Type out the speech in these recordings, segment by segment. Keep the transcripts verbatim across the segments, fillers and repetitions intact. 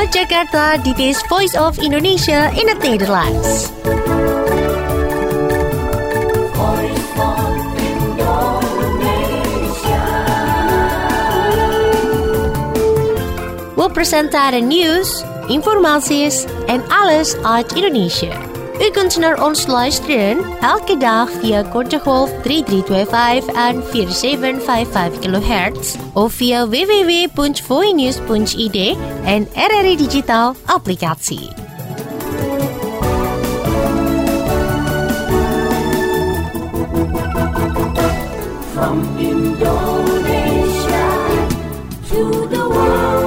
Vanuit Jakarta, dit is Voice of Indonesia in het Nederlands. Voice of Indonesia. We presenteren nieuws, informaties en alles uit Indonesië. U kunt naar ons luisteren elke dag via korte golf drie drie twee vijf en vier zeven vijf vijf kilohertz of via w w w punt voinews punt i d en R R I Digital applicatie. From Indonesia to the world.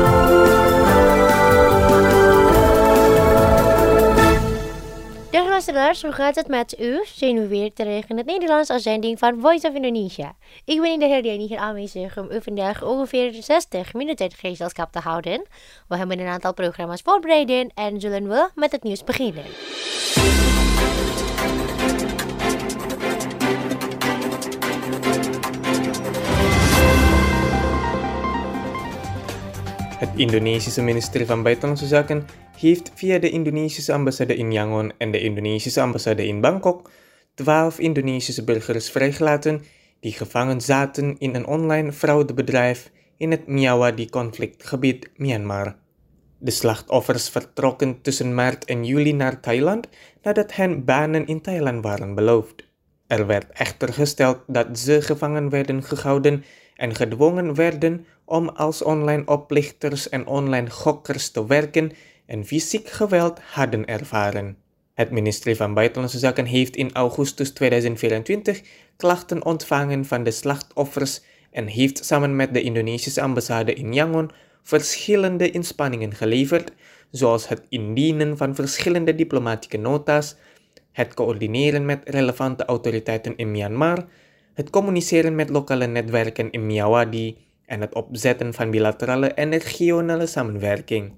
Luisteraars, hoe gaat het met u? Zijn we weer terug in het Nederlands uitzending van Voice of Indonesia. Ik ben in de herdenking hier aanwezig om u vandaag ongeveer zestig minuten gezelschap te houden. We hebben een aantal programma's voorbereid en zullen we met het nieuws beginnen. Het Indonesische ministerie van Buitenlandse Zaken heeft via de Indonesische ambassade in Yangon en de Indonesische ambassade in Bangkok twaalf Indonesische burgers vrijgelaten die gevangen zaten in een online fraudebedrijf in het Myawaddy-conflictgebied Myanmar. De slachtoffers vertrokken tussen maart en juli naar Thailand nadat hen banen in Thailand waren beloofd. Er werd echter gesteld dat ze gevangen werden gehouden en gedwongen werden om als online oplichters en online gokkers te werken en fysiek geweld hadden ervaren. Het ministerie van Buitenlandse Zaken heeft in augustus tweeduizend vierentwintig klachten ontvangen van de slachtoffers en heeft samen met de Indonesische ambassade in Yangon verschillende inspanningen geleverd, zoals het indienen van verschillende diplomatieke nota's, het coördineren met relevante autoriteiten in Myanmar, het communiceren met lokale netwerken in Myawaddy en het opzetten van bilaterale en regionale samenwerking.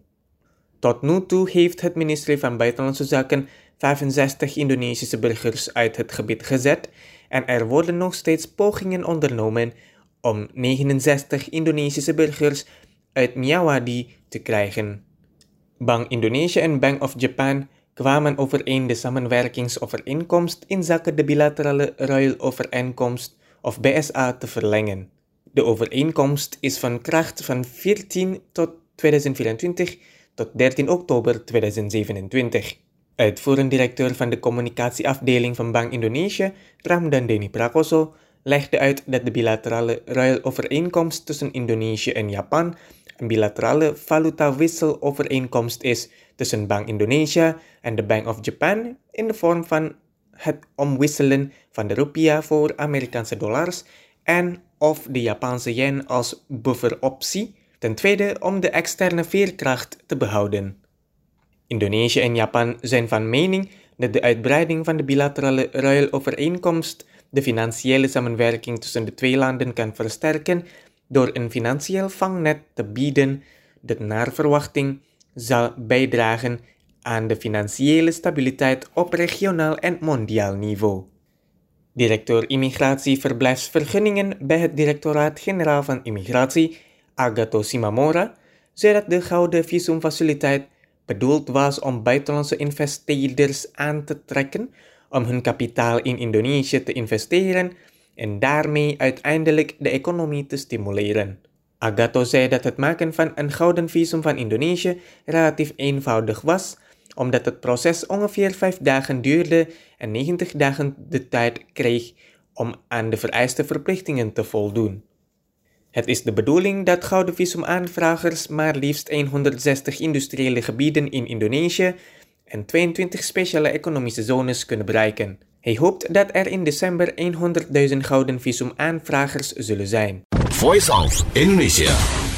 Tot nu toe heeft het ministerie van Buitenlandse Zaken vijfenzestig Indonesische burgers uit het gebied gezet en er worden nog steeds pogingen ondernomen om negenenzestig Indonesische burgers uit Myawaddy te krijgen. Bank Indonesia en Bank of Japan kwamen overeen de samenwerkingsovereenkomst inzake de bilaterale ruilovereenkomst of B S A te verlengen. De overeenkomst is van kracht van veertien tot tweeduizend vierentwintig tot dertien oktober tweeduizend zevenentwintig. Uitvoerend directeur van de communicatieafdeling van Bank Indonesia, Ramdan Denny Prakoso, legde uit dat de bilaterale ruilovereenkomst tussen Indonesië en Japan een bilaterale valutawisselovereenkomst is tussen Bank Indonesia en de Bank of Japan in de vorm van het omwisselen van de rupiah voor Amerikaanse dollars en of de Japanse yen als bufferoptie, ten tweede om de externe veerkracht te behouden. Indonesië en Japan zijn van mening dat de uitbreiding van de bilaterale ruilovereenkomst de financiële samenwerking tussen de twee landen kan versterken door een financieel vangnet te bieden dat naar verwachting zal bijdragen aan de financiële stabiliteit op regionaal en mondiaal niveau. Directeur Immigratie-verblijfsvergunningen bij het Directoraat-Generaal van Immigratie, Agato Simamora, zei dat de gouden visumfaciliteit bedoeld was om buitenlandse investeerders aan te trekken om hun kapitaal in Indonesië te investeren en daarmee uiteindelijk de economie te stimuleren. Agato zei dat het maken van een gouden visum van Indonesië relatief eenvoudig was, omdat het proces ongeveer vijf dagen duurde en negentig dagen de tijd kreeg om aan de vereiste verplichtingen te voldoen. Het is de bedoeling dat gouden visumaanvragers maar liefst honderdzestig industriële gebieden in Indonesië en tweeëntwintig speciale economische zones kunnen bereiken. Hij hoopt dat er in december honderdduizend gouden visumaanvragers zullen zijn. Voice of Indonesia.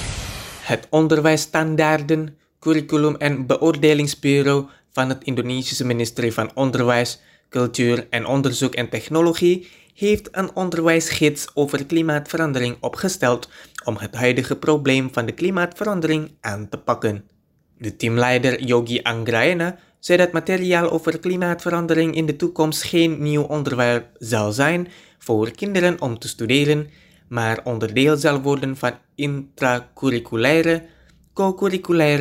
Het onderwijsstandaarden, curriculum en beoordelingsbureau van het Indonesische ministerie van Onderwijs, Cultuur en Onderzoek en Technologie heeft een onderwijsgids over klimaatverandering opgesteld om het huidige probleem van de klimaatverandering aan te pakken. De teamleider Yogi Anggraena zei dat materiaal over klimaatverandering in de toekomst geen nieuw onderwerp zal zijn voor kinderen om te studeren, maar onderdeel zal worden van intracurriculaire, co-curriculaire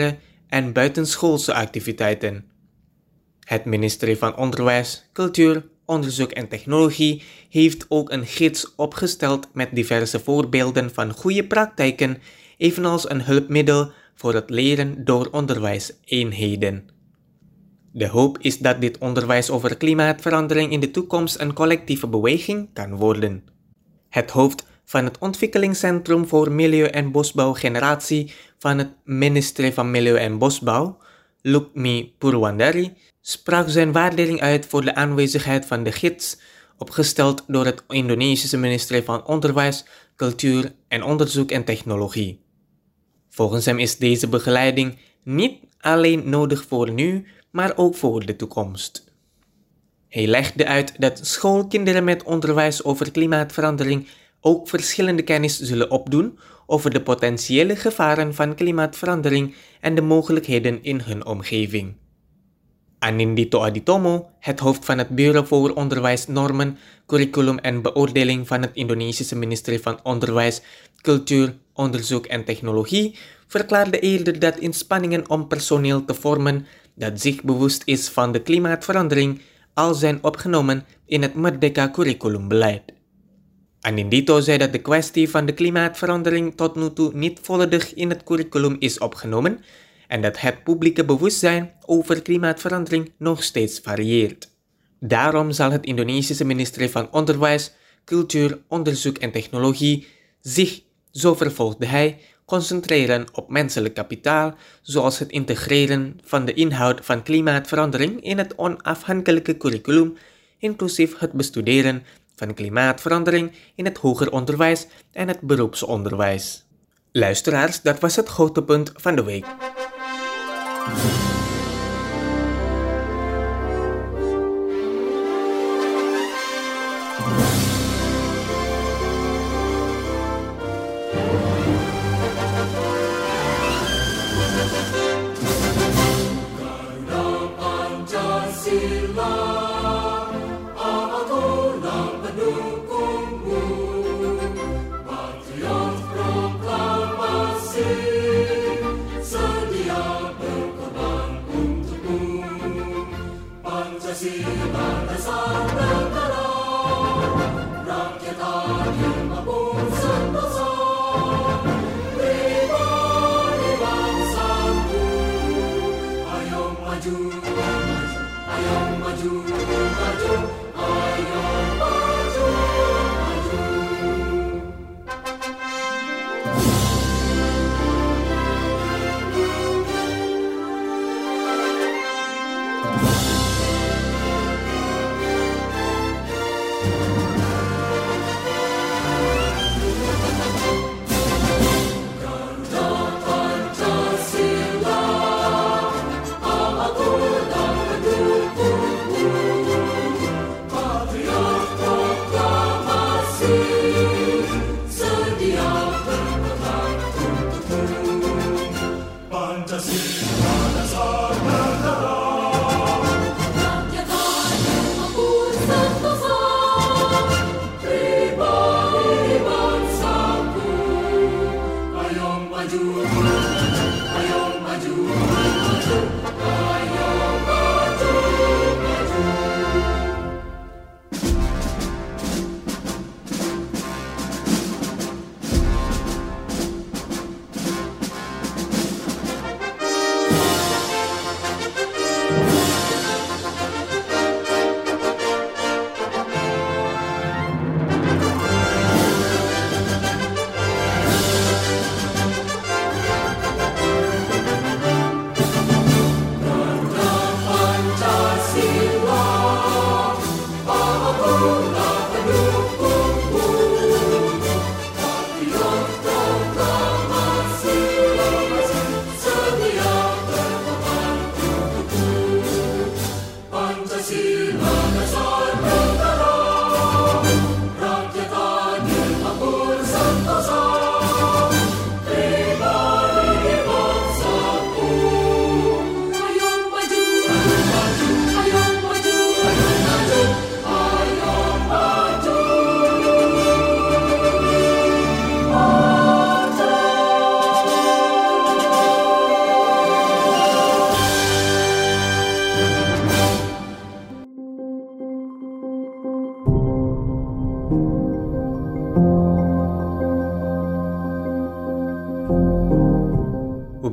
en buitenschoolse activiteiten. Het ministerie van Onderwijs, Cultuur, Onderzoek en Technologie heeft ook een gids opgesteld met diverse voorbeelden van goede praktijken, evenals een hulpmiddel voor het leren door onderwijseenheden. De hoop is dat dit onderwijs over klimaatverandering in de toekomst een collectieve beweging kan worden. Het hoofd van het Ontwikkelingscentrum voor Milieu- en Bosbouwgeneratie van het ministerie van Milieu en Bosbouw, Lukmi Purwandari, sprak zijn waardering uit voor de aanwezigheid van de gids, opgesteld door het Indonesische ministerie van Onderwijs, Cultuur en Onderzoek en Technologie. Volgens hem is deze begeleiding niet alleen nodig voor nu, maar ook voor de toekomst. Hij legde uit dat schoolkinderen met onderwijs over klimaatverandering ook verschillende kennis zullen opdoen over de potentiële gevaren van klimaatverandering en de mogelijkheden in hun omgeving. Anindito Aditomo, het hoofd van het Bureau voor Onderwijs, Normen, Curriculum en Beoordeling van het Indonesische ministerie van Onderwijs, Cultuur, Onderzoek en Technologie, verklaarde eerder dat inspanningen om personeel te vormen dat zich bewust is van de klimaatverandering al zijn opgenomen in het Merdeka curriculumbeleid. Anindito zei dat de kwestie van de klimaatverandering tot nu toe niet volledig in het curriculum is opgenomen en dat het publieke bewustzijn over klimaatverandering nog steeds varieert. Daarom zal het Indonesische ministerie van Onderwijs, Cultuur, Onderzoek en Technologie zich, zo vervolgde hij, concentreren op menselijk kapitaal, zoals het integreren van de inhoud van klimaatverandering in het onafhankelijke curriculum, inclusief het bestuderen van klimaatverandering in het hoger onderwijs en het beroepsonderwijs. Luisteraars, dat was het hoogtepunt van de week.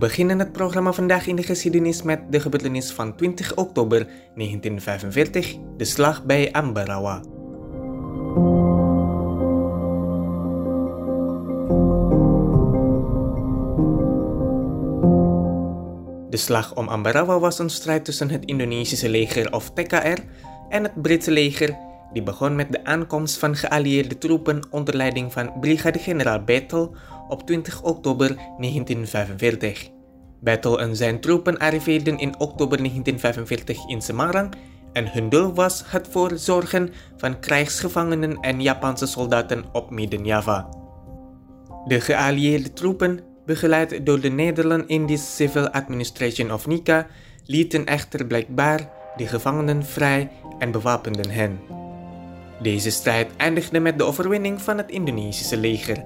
beginnen het programma Vandaag in de Geschiedenis met de gebeurtenis van twintig oktober negentien vijfenveertig, de slag bij Ambarawa. De slag om Ambarawa was een strijd tussen het Indonesische leger of T K R en het Britse leger, die begon met de aankomst van geallieerde troepen onder leiding van brigadegeneraal Battle op twintig oktober negentien vijfenveertig. Battle en zijn troepen arriveerden in oktober negentien vijfenveertig in Semarang en hun doel was het voorzorgen van krijgsgevangenen en Japanse soldaten op Midden-Java. De geallieerde troepen, begeleid door de Nederland-Indisch Civil Administration of N I C A, lieten echter blijkbaar de gevangenen vrij en bewapenden hen. Deze strijd eindigde met de overwinning van het Indonesische leger.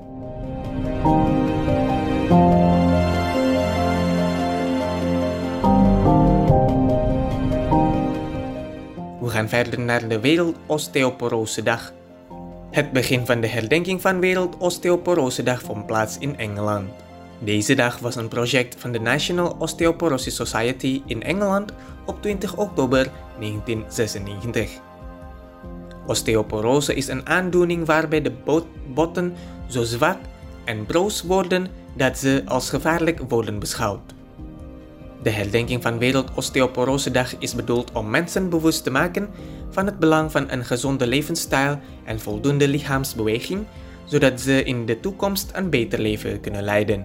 We gaan verder naar de Wereld Osteoporose Dag. Het begin van de herdenking van Wereld Osteoporose Dag vond plaats in Engeland. Deze dag was een project van de National Osteoporosis Society in Engeland op twintig oktober negentien zesennegentig. Osteoporose is een aandoening waarbij de botten zo zwak en broos worden dat ze als gevaarlijk worden beschouwd. De herdenking van Wereld Osteoporose Dag is bedoeld om mensen bewust te maken van het belang van een gezonde levensstijl en voldoende lichaamsbeweging, zodat ze in de toekomst een beter leven kunnen leiden.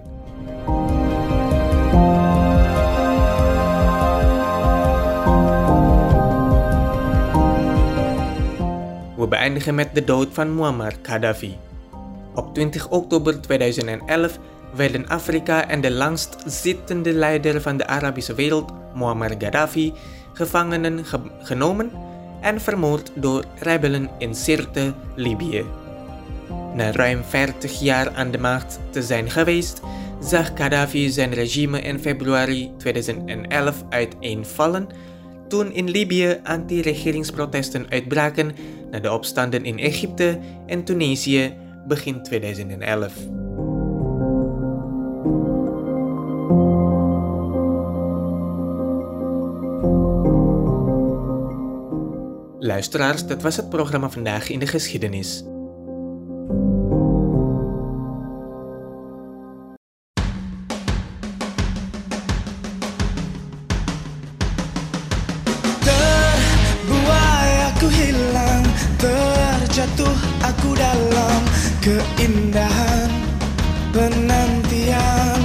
We beëindigen met de dood van Muammar Gaddafi. Op twintig oktober tweeduizend elf werden Afrika en de langstzittende leider van de Arabische wereld, Muammar Gaddafi, gevangenen ge- genomen en vermoord door rebellen in Sirte, Libië. Na ruim veertig jaar aan de macht te zijn geweest, zag Gaddafi zijn regime in februari tweeduizend elf uiteenvallen toen in Libië anti-regeringsprotesten uitbraken na de opstanden in Egypte en Tunesië begin tweeduizend elf. Luisteraars, dat was het programma Vandaag in de Geschiedenis. Terbuai aku hilang, terjatuh aku dalam keindahan penantian.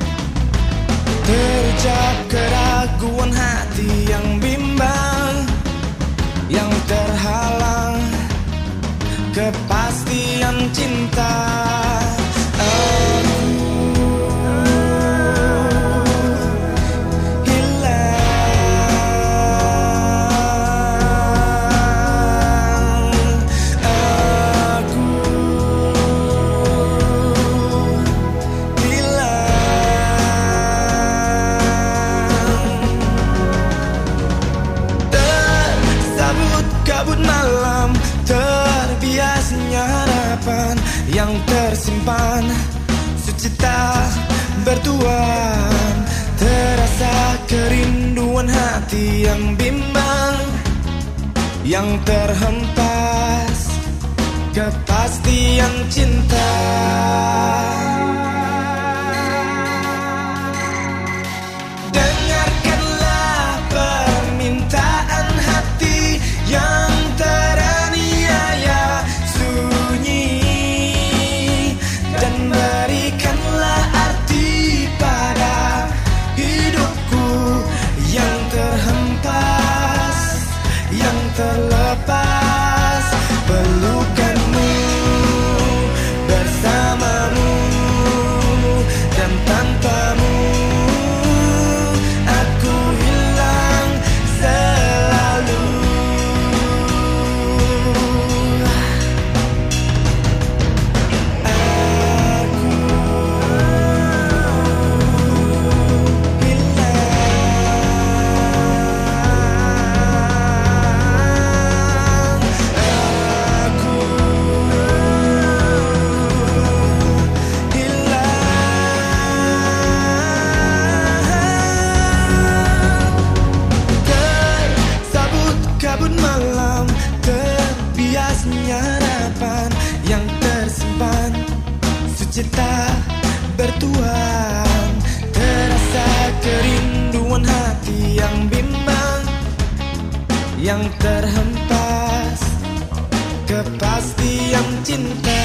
Terjap keraguan hati yang bimbang, yang terhalang kepastian cinta. Yang tersimpan sucita bertuan, terasa kerinduan hati yang bimbang, yang terhempas kepastian cinta. Dengarkanlah permintaan hati yang teraniaya sunyi, dan berikanlah arti pada hidupku yang terhempas, yang terlepas. Pelukanmu bersamamu, dan tanpamu aku hilang selalu. Aku cita bertuang, terasa kerinduan hati yang bimbang, yang terhempas kepastian cinta.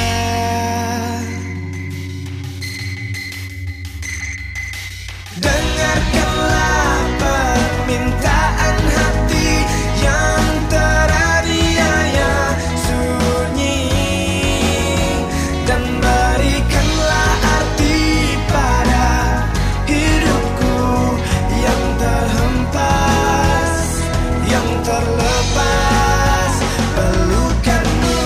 Dengarkanlah permintaan hati yang teraniaya sunyi, dan berikanlah arti pada hidupku yang terhempas, yang terlepas. Pelukanmu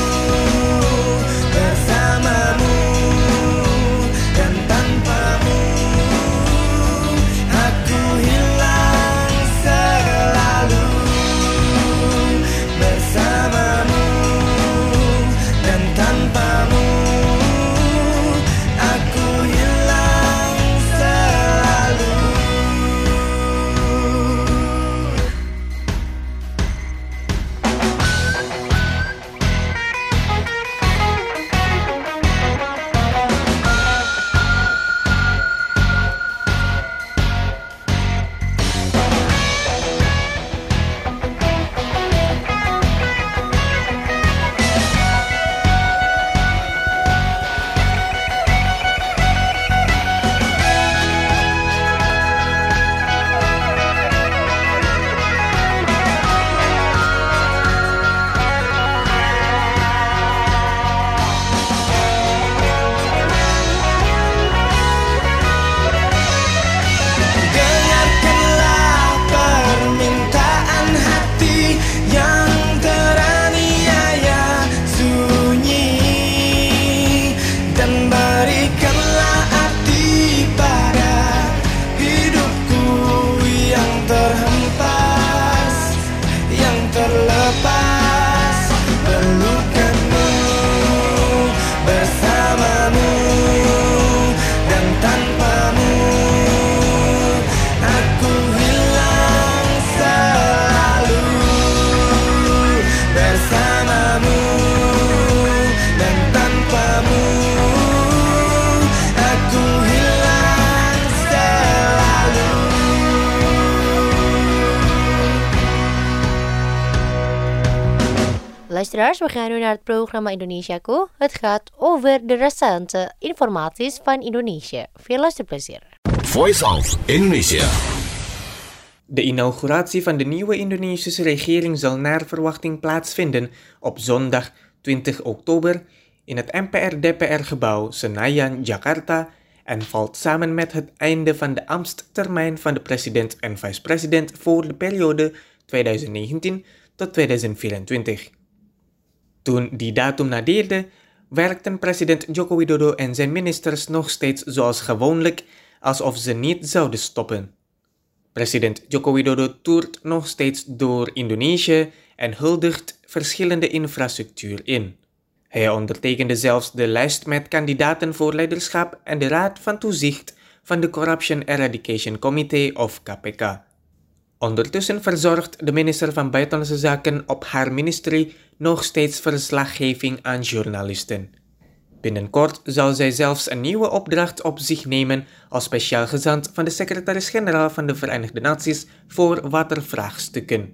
bersamamu, dan tanpamu aku hilang selalu. Bersamamu dan tanpamu aku hilang selalu. Dengarkanlah permintaan hati yang teraniaya sunyi, dan berikanlah arti pada hidupku yang terhempas, yang terlepas. Pelukanmu bersamamu, dan tanpamu aku hilang selalu. Bersamamu dan tanpamu aku hilang selalu. Luisteraars, we gaan nu naar het programma Indonesiaku. Het gaat over de recente informaties van Indonesië. Veel luisterplezier. Voice of Indonesia. De inauguratie van de nieuwe Indonesische regering zal naar verwachting plaatsvinden op zondag twintig oktober in het M P R-D P R-gebouw Senayan, Jakarta en valt samen met het einde van de ambtstermijn van de president en vicepresident voor de periode twintig negentien tot twintig vierentwintig. Toen die datum nadeerde, werkten president Joko Widodo en zijn ministers nog steeds zoals gewoonlijk, alsof ze niet zouden stoppen. President Joko Widodo toert nog steeds door Indonesië en huldigt verschillende infrastructuur in. Hij ondertekende zelfs de lijst met kandidaten voor leiderschap en de Raad van Toezicht van de Corruption Eradication Committee of K P K. Ondertussen verzorgt de minister van Buitenlandse Zaken op haar ministerie nog steeds verslaggeving aan journalisten. Binnenkort zal zij zelfs een nieuwe opdracht op zich nemen als speciaal gezant van de secretaris-generaal van de Verenigde Naties voor watervraagstukken.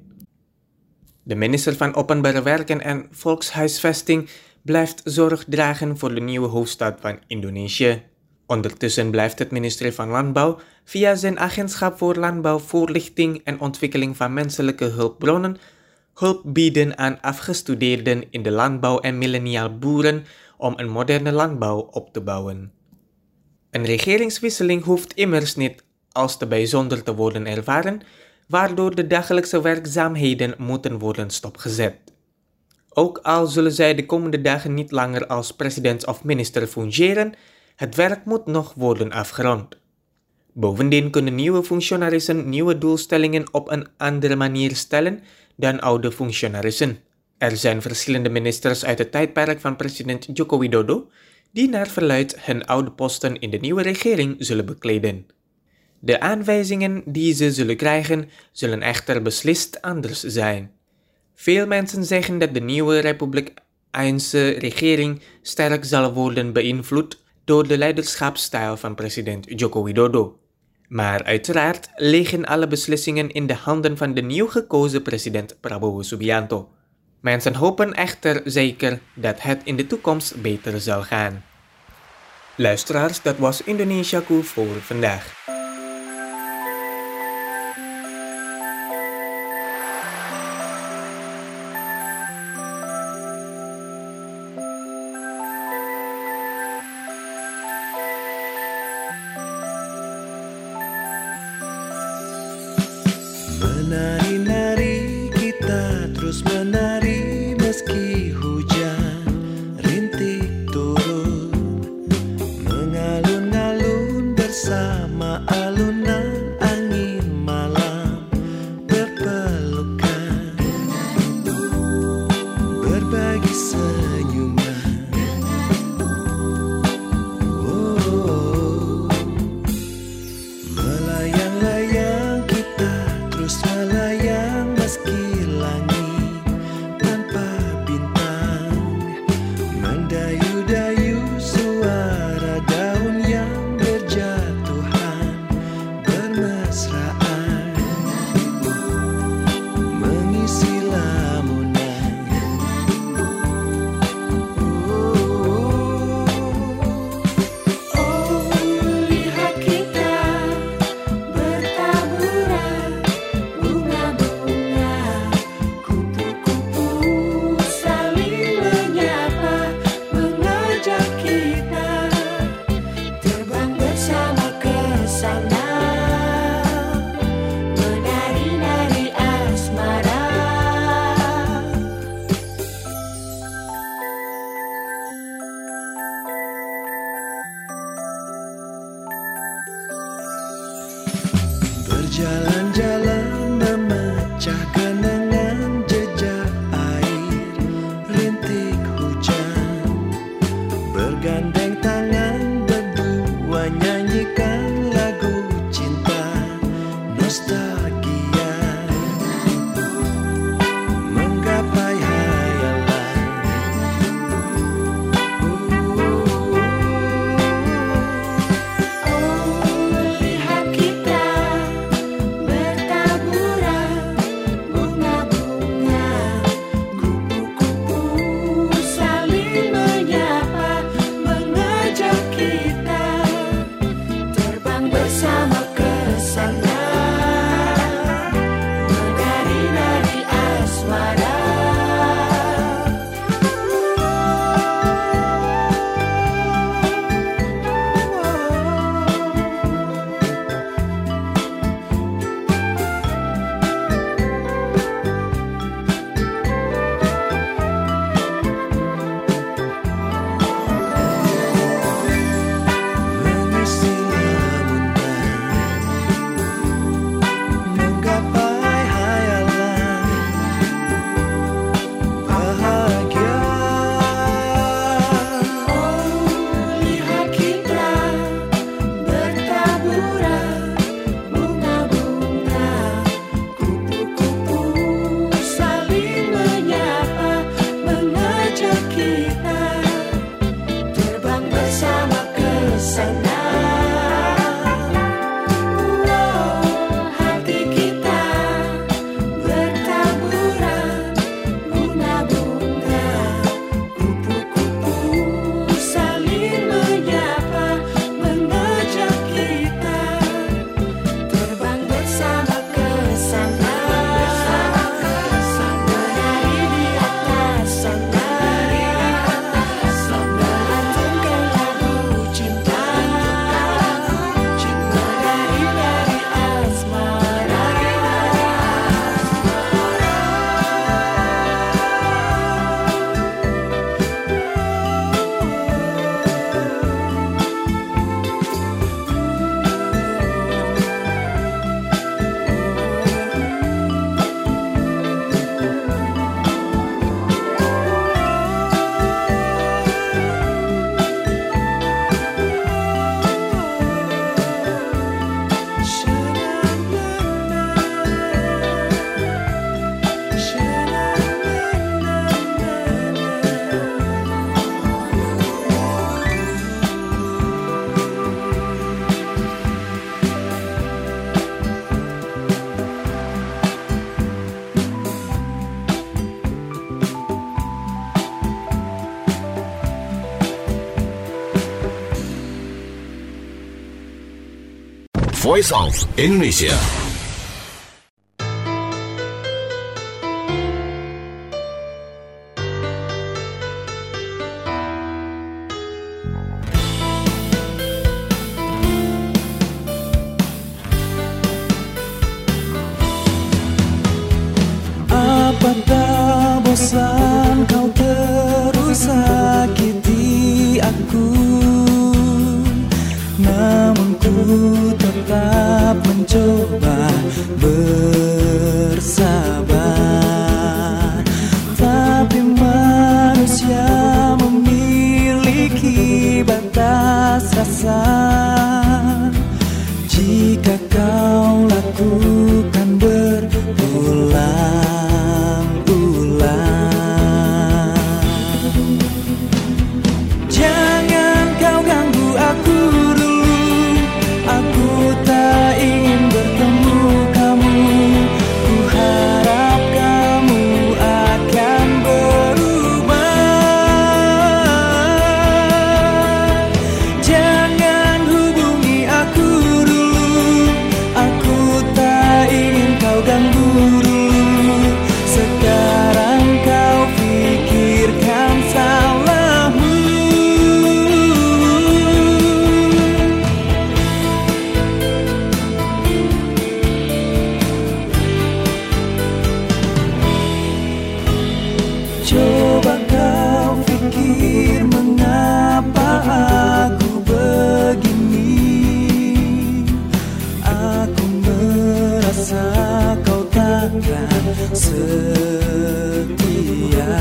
De minister van Openbare Werken en Volkshuisvesting blijft zorg dragen voor de nieuwe hoofdstad van Indonesië. Ondertussen blijft het ministerie van Landbouw via zijn agentschap voor landbouw, voorlichting en ontwikkeling van menselijke hulpbronnen hulp bieden aan afgestudeerden in de landbouw en millennial boeren om een moderne landbouw op te bouwen. Een regeringswisseling hoeft immers niet als te bijzonder te worden ervaren, waardoor de dagelijkse werkzaamheden moeten worden stopgezet. Ook al zullen zij de komende dagen niet langer als president of minister fungeren, het werk moet nog worden afgerond. Bovendien kunnen nieuwe functionarissen nieuwe doelstellingen op een andere manier stellen dan oude functionarissen. Er zijn verschillende ministers uit het tijdperk van president Joko Widodo die naar verluidt hun oude posten in de nieuwe regering zullen bekleden. De aanwijzingen die ze zullen krijgen, zullen echter beslist anders zijn. Veel mensen zeggen dat de nieuwe Republikeinse regering sterk zal worden beïnvloed door de leiderschapsstijl van president Joko Widodo. Maar uiteraard liggen alle beslissingen in de handen van de nieuw gekozen president Prabowo Subianto. Mensen hopen echter zeker dat het in de toekomst beter zal gaan. Luisteraars, dat was Indonesiaku voor vandaag. Menari-nari kita terus menari meski hujan rintik turun, mengalun-alun bersama alunan angin malam berpelukan, berbagi senyuman. Oh, melayang-layang kita terus melayang meski langit Voice of Indonesia. Apakah bosan kau terus sakiti aku? Namun ku tetap mencoba bersabar. Tapi manusia memiliki batas rasa. Jika kau lakukan berulang-ulang, jangan kau ganggu aku dulu. Aku tak ingin bertemu kamu. Ku harap kamu akan berubah. Jangan hubungi aku dulu. Aku tak ingin kau ganggu dulu. Sekarang kau pikirkan salahmu. Coba kau pikir mengapa aku begini. Aku merasa kau takkan setia.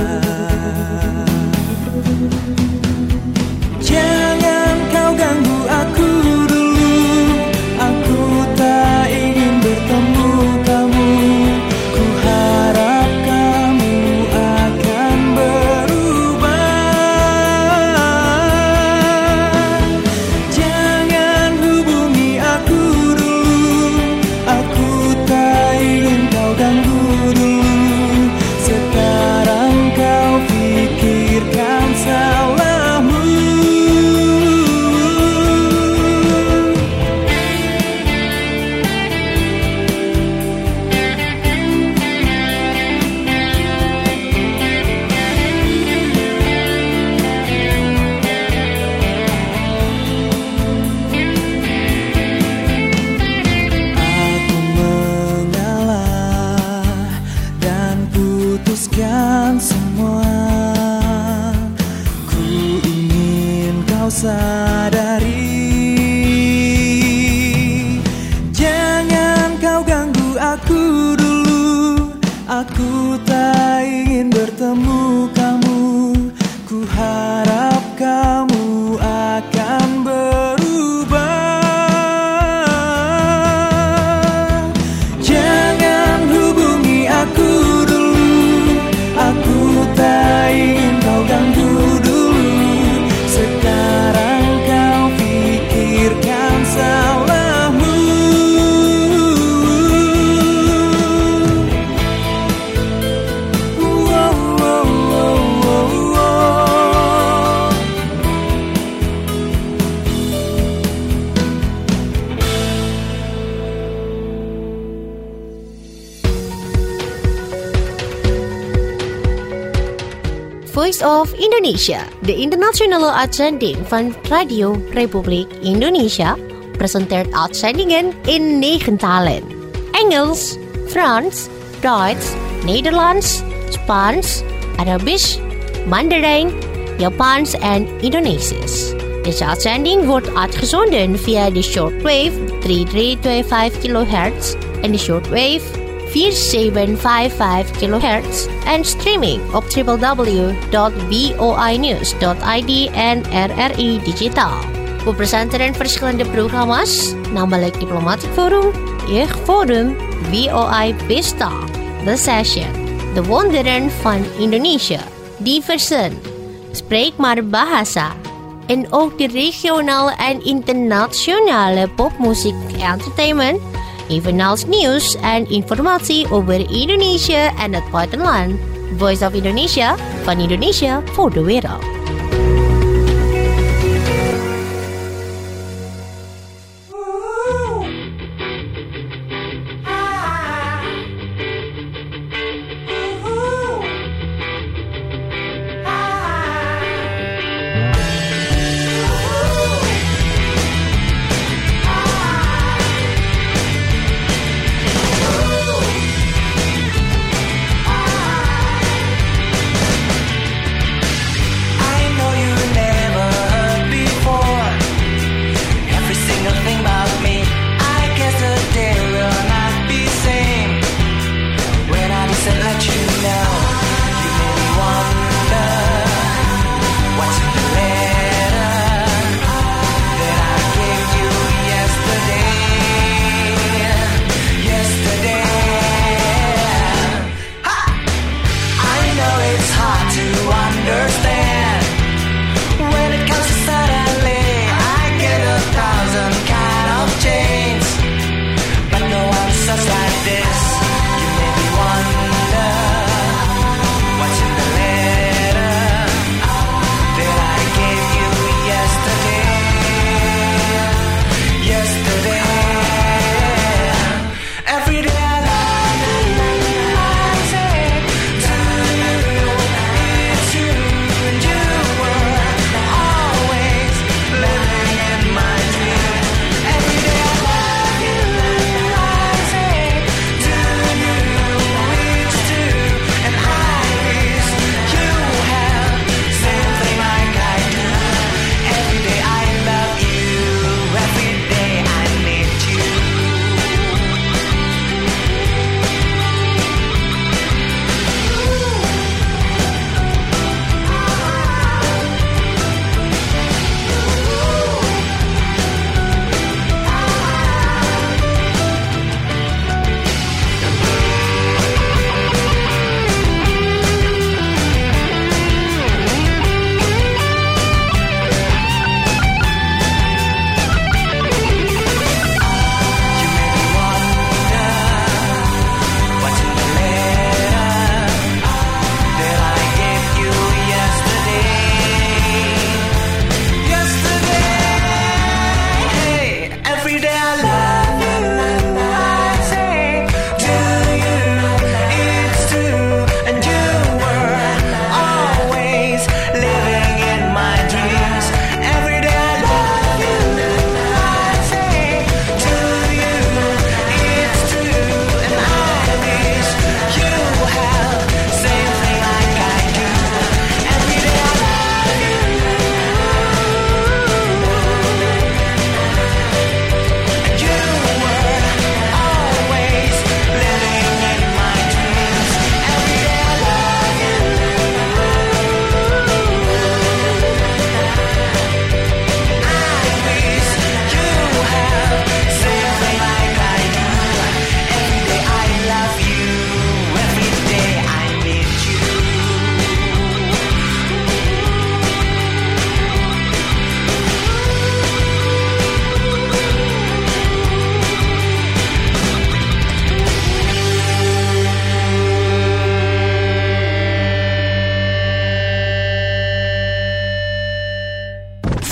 Jangan kau ganggu aku dulu. Aku tak ingin bertemu kamu. Ku harap kamu akan berubah. Jangan hubungi aku dulu. Aku tak ingin kau ganggu dulu. Sekarang kau pikirkan salahmu. Aku mengalah dan putuskan semua. Ku ingin kau sadari. Jangan kau ganggu aku dulu. Aku tak ingin bertemu kamu. Ku harap kamu akan berubah. Jangan hubungi aku dulu. Aku tak ingin kau ganggu dulu. Sekarang kau pikirkan salahmu. Wow, wow, wow, wow, wow. Voice of Indonesia, de internationale uitzending van Radio Republiek Indonesia, presenteert uitzendingen in negen talen. Engels, Frans, Duits, Nederlands, Spaans, Arabisch, Mandarijn, Japans en Indonesisch. Deze uitzending wordt uitgezonden via de shortwave drie drie twee vijf kilohertz en de shortwave vier zeven vijf vijf kilohertz en streaming op w w w dot voi news dot i d en R R I Digitaal. We presenteren verschillende programma's, namelijk Diplomatic Forum, Jeugdforum, V O I Pesta, The Session, De Wonderen van Indonesië, Diversen, Spreek maar Bahasa, en ook de regionale en internationale popmuziek entertainment, evenals nieuws en informatie over Indonesië en het buitenland. Voice of Indonesia, van Indonesia voor de wereld.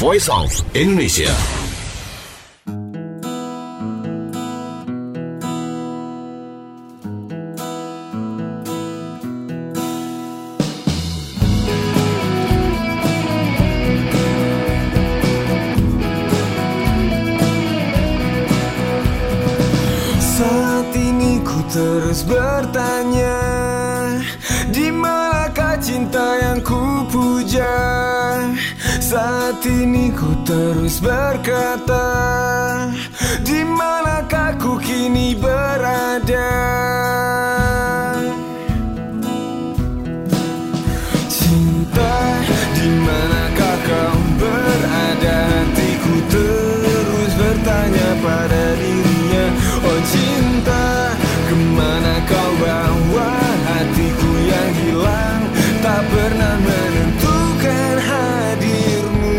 Voice of Indonesia. Saat ini ku terus bertanya, di manakah cinta yang ku puja? Saat ini ku terus berkata, di manakah ku kini berada? Cinta, di manakah kau berada? Hatiku terus bertanya pada dirinya. Oh cinta, kemana kau bawa hatiku yang hilang, tak pernah menentukan hadirmu.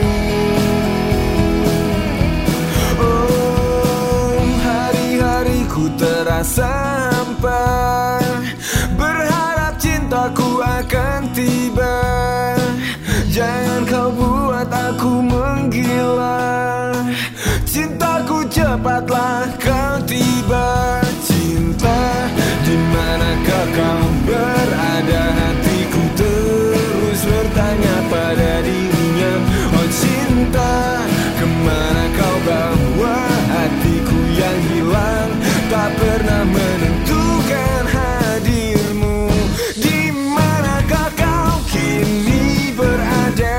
Oh, hari-hariku terasa hampa, berharap cintaku akan tiba. Jangan kau buat aku menggila, cintaku cepatlah kau tiba. Cinta, di manakah kau berada? Hatiku terus bertanya pada dirinya. Oh cinta, kemana kau bawa hatiku yang hilang, tak pernah menentukan hadirmu. Di manakah kau kini berada?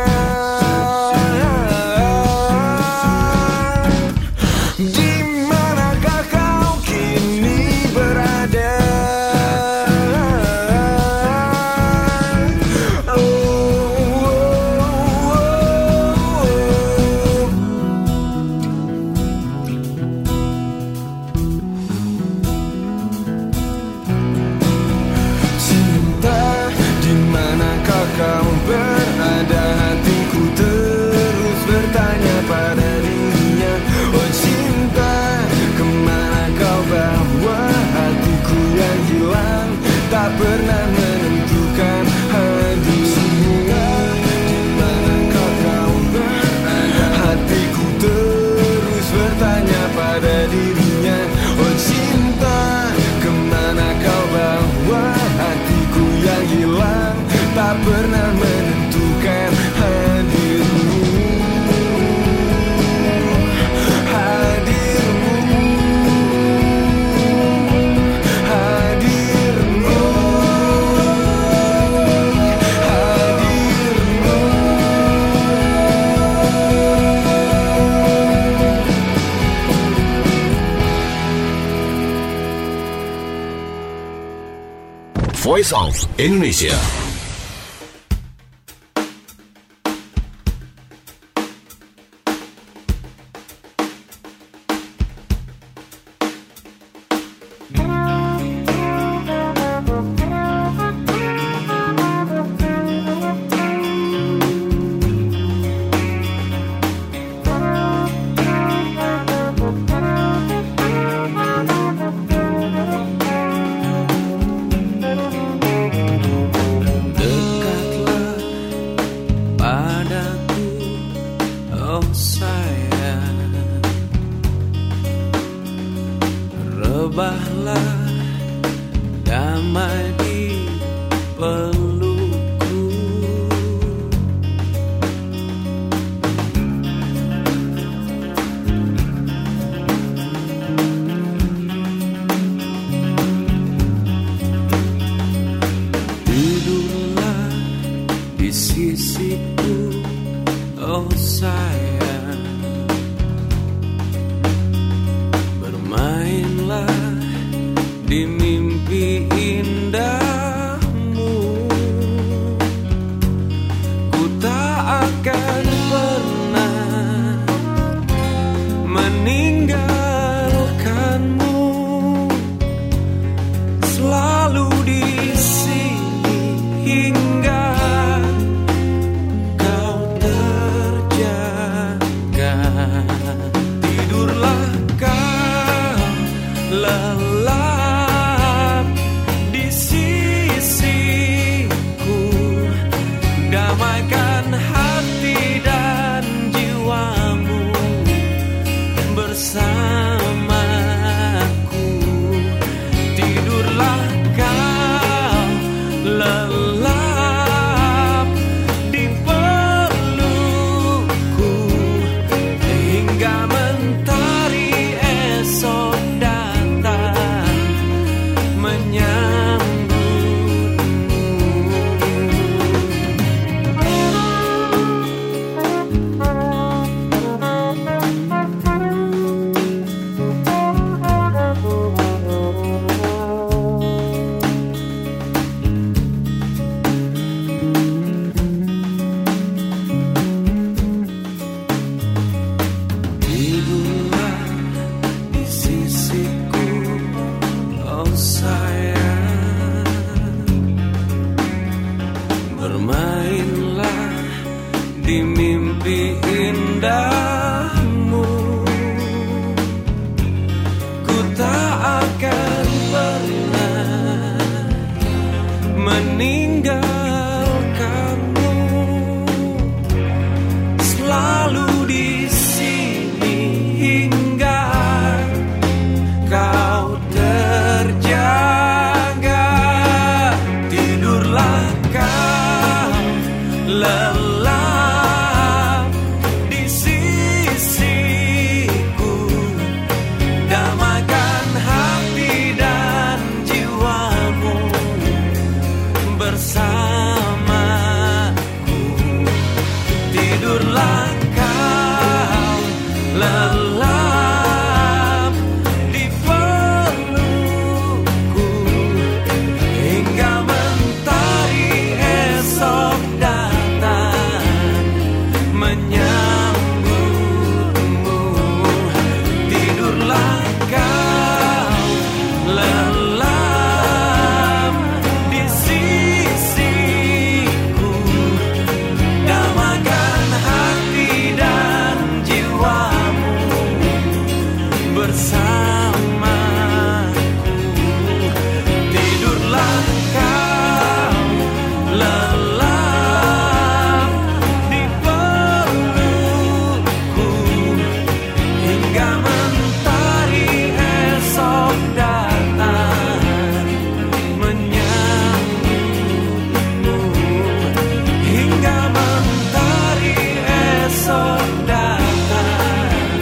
Di manakah kau kini berada? Oh, oh, oh, oh. Cinta, di manakah kau berada? Hatiku terus bertanya pada dirinya. Oh cinta, kemana kau bawa hatiku yang hilang, tak pernah menentukan hadirmu. Di manakah kau berada? Hatiku terus bertanya pada dirinya. Oh cinta, kemana kau bawa hatiku yang hilang, tak pernah menentukan hadirmu. Hadirmu, hadirmu, hadirmu. Voice of Indonesia. Dekatlah padaku, oh sayang. Rebahlah damai di pelukku. Tidurlah di sisiku, oh sayang. Bermainlah di mimpi indahmu. Ku tak akan pernah meninggalkanmu, selalu di sini hingga kau terjaga. Tidurlah kau lelap di sisiku, damaikan hati dan jiwa. lebih indahmu. Ku tak akan pernah meninggalkanmu, selalu di sini hingga kau terjaga. Tidurlah kau lelap di sisiku, damaikan hati dan jiwamu bersamaku. Tidurlah kau lelap di pelukku hingga mentari esok datang menyambutmu. Tidurlah kau lelap di sisiku, damaikan hati dan jiwamu bersamaku. Tidurlah kau lelap di pelukku hingga mentari esok datang menyambutmu. Hingga mentari esok datang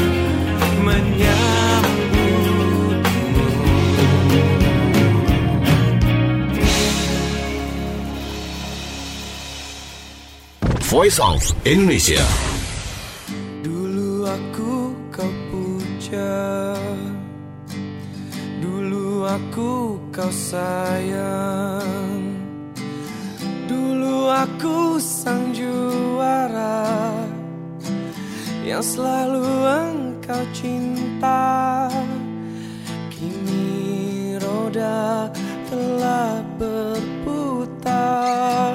menyambutmu. Voice of Indonesia. Dulu aku kau puja, dulu aku kau sayang, dulu aku sang juara yang selalu engkau cinta. Kini roda telah berputar,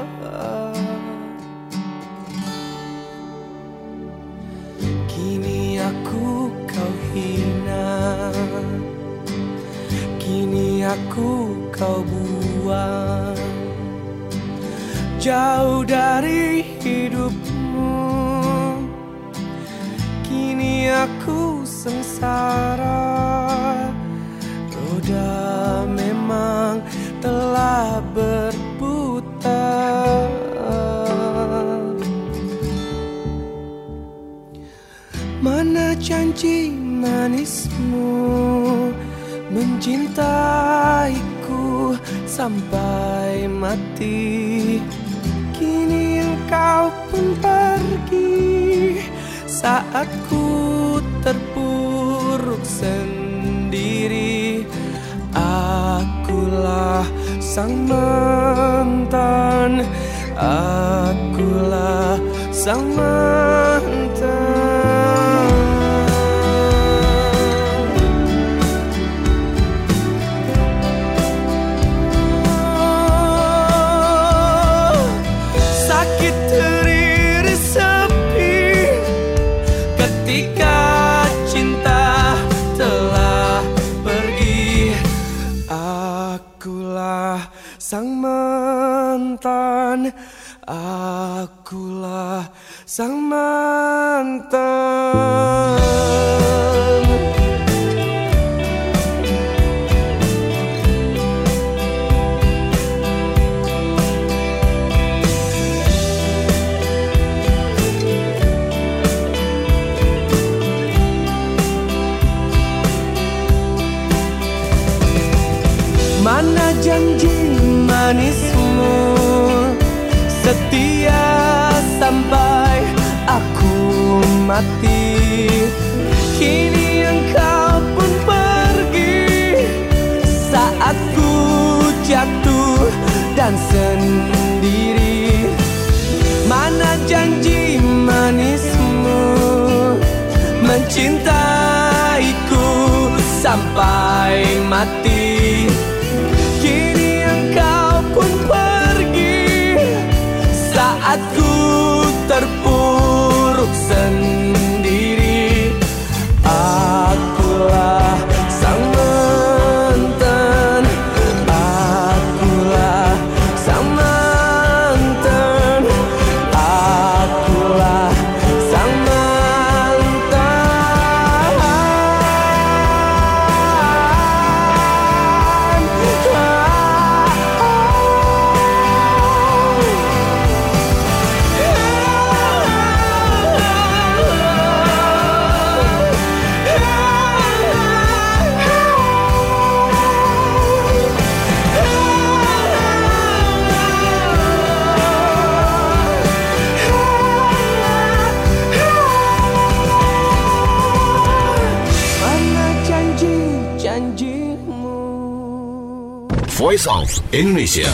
kini aku kau hina, kini aku kau buang jauh dari hidupmu. Kini aku sengsara, roda memang telah berputar. Mana janji manismu mencintaiku sampai mati. Kini engkau pun pergi saat ku terpuruk sendiri. Akulah sang mantan, akulah sang mantan. Sang mantan, akulah sang mantan. Mana janji manismu setia sampai aku mati. Kini engkau pun pergi saat ku jatuh dan sendiri. Mana janji manismu mencintaiku sampai mati. Kini engkau pun pergi saat ku terpuruk Voice of Indonesia.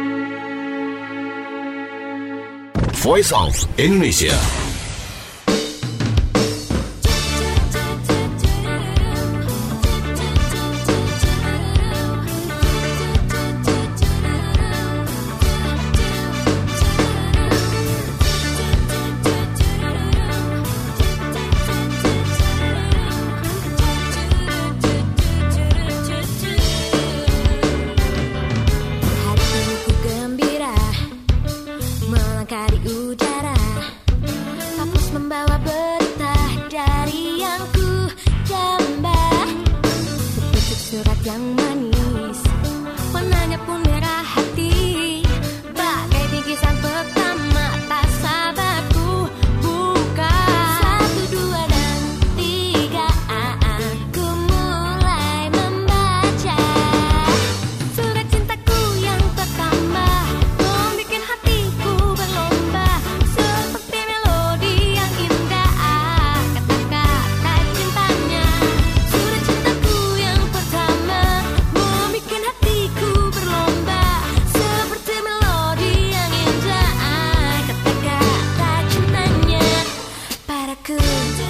Voice of Indonesia. yang manis, warnanya pun merah hati. Bagai bingkisan pertama, tak sabar ku buka. Satu, dua, dan tiga, aku mulai membaca surat cintaku yang pertama, membikin hatiku berlomba seperti melodi yang indah. Kata-kata cintanya, surat cintaku yang pertama, membikin hatiku berlomba seperti melodi yang indah. Kata-kata cintanya padaku.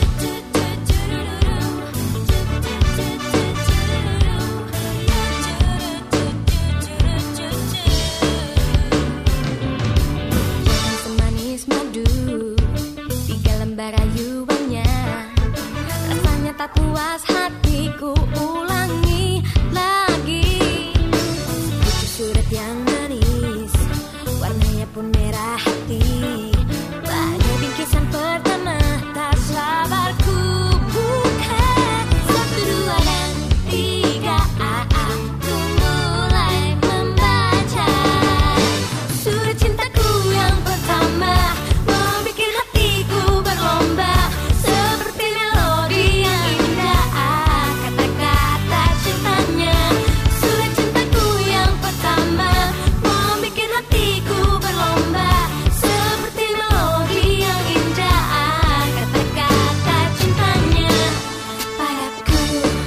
Semanis madu, tiga lembar rayuannya, rasanya tak puas hatiku ulangi lagi. Sepucuk surat yang manis, warnanya pun merah hati. Bagai bingkisan pertama, tak sabar ku buka. Satu, dua, dan tiga, aku mulai membaca surat cintaku yang pertama, membikin hatiku berlomba seperti melodi yang indah. Kata-kata cintanya, surat cintaku yang pertama, membikin hatiku berlomba seperti melodi yang indah. Kata-kata cintanya padaku.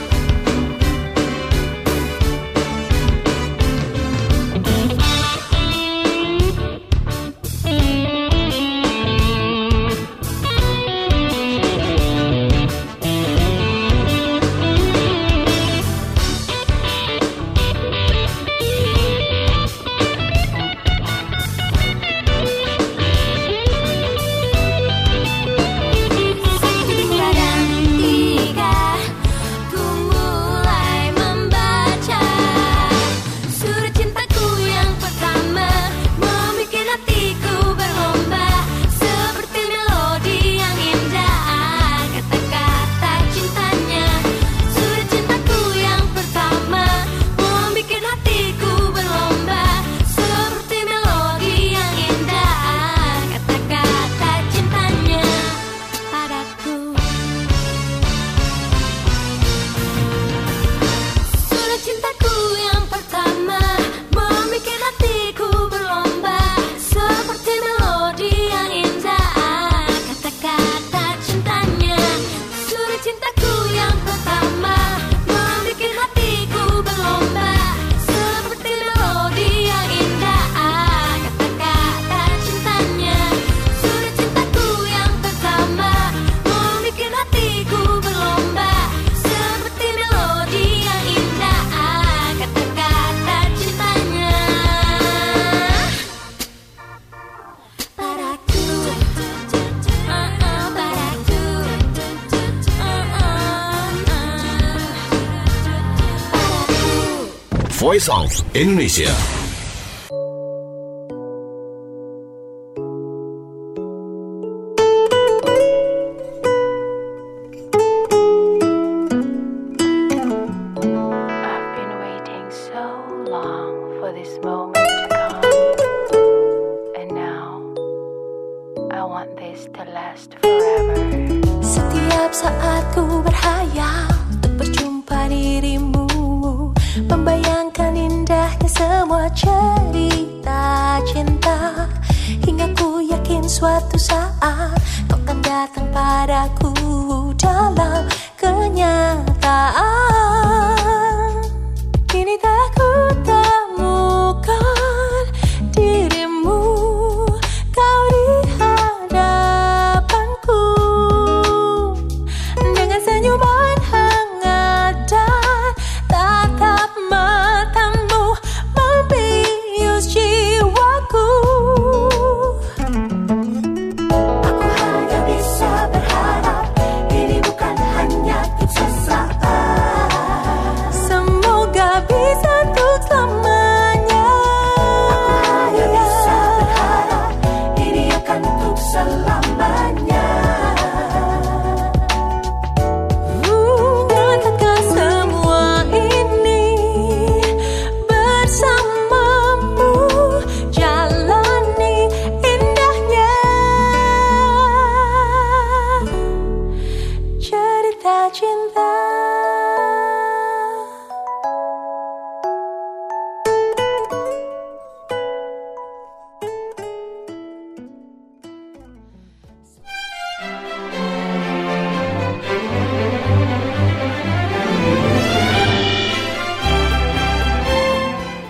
Satu, dua, dan tiga, ku mulai membaca surat cintaku yang pertama, membikin hatiku berlomba seperti melodi yang indah. Kata-kata cintanya, surat cintaku yang pertama, membikin hatiku berlomba seperti melodi yang indah. Kata-kata cintanya padaku. Surat cintaku yang pertama, membikin hatiku berlomba seperti melodi yang indah. Kata-kata cintanya, surat cintaku yang pertama, membikin hatiku berlomba seperti melodi yang indah. Kata-kata cintanya, surat cintaku yang pertama, membikin hatiku berlomba seperti melodi yang indah. Kata-kata cintanya padaku. Ah, ah, padaku. Ah, ah, ah. Padaku. Voice of Indonesia. I've been waiting so long for this moment to come, and now I want this to last forever. Setiap saat ku berhayal untuk berjumpa dirimu, membayangkan indahnya semua cerita cinta, hingga ku yakin suatu saat kau akan datang padaku dalam kenyataan. Kini telah ku temukan dirimu, kau di hadapanku, dengan senyuman hangat dan tatap matamu membius jiwaku. Aku hanya bisa berharap ini bukan hanya untuk sesaat.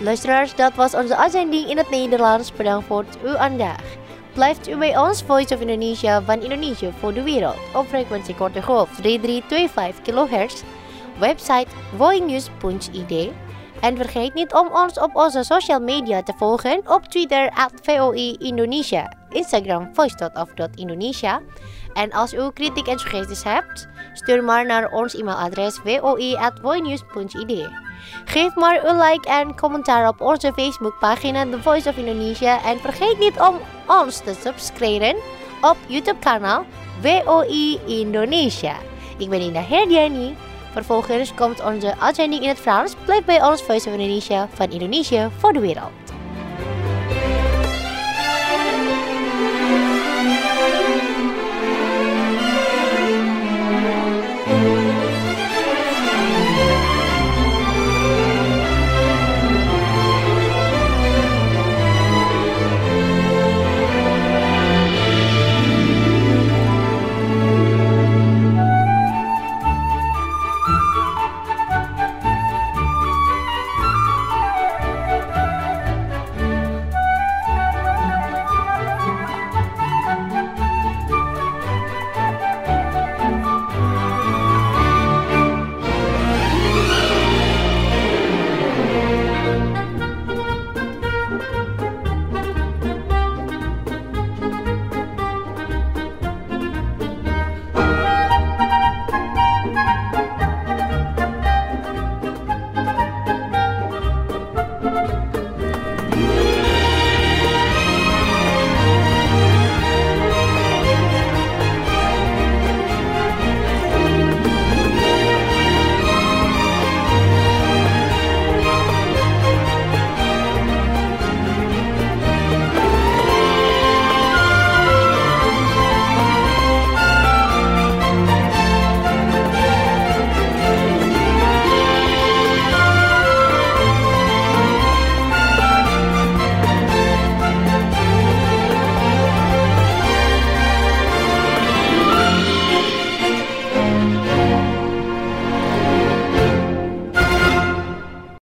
Luisteraars, dat was onze uitzending in het Nederlands. Bedankt voor uw aandacht. Blijft u bij ons, Voice of Indonesia van Indonesië voor de wereld. Op frequentie korte golf drie drie twee vijf kilohertz. Website voinews punt i d. En vergeet niet om ons op onze social media te volgen. Op Twitter at V O I Indonesia. Instagram voice dot of dot indonesia. En als u kritiek en suggesties hebt, stuur maar naar ons e-mailadres v o i at voinews punt i d. Geef maar een like en commentaar op onze Facebookpagina The Voice of Indonesia. En vergeet niet om ons te subscriben op YouTube-kanaal V O I Indonesia. Ik ben Indah Herdiani. Vervolgens komt onze uitzending in het Frans. Blijf bij ons Voice of Indonesia van Indonesië voor de wereld.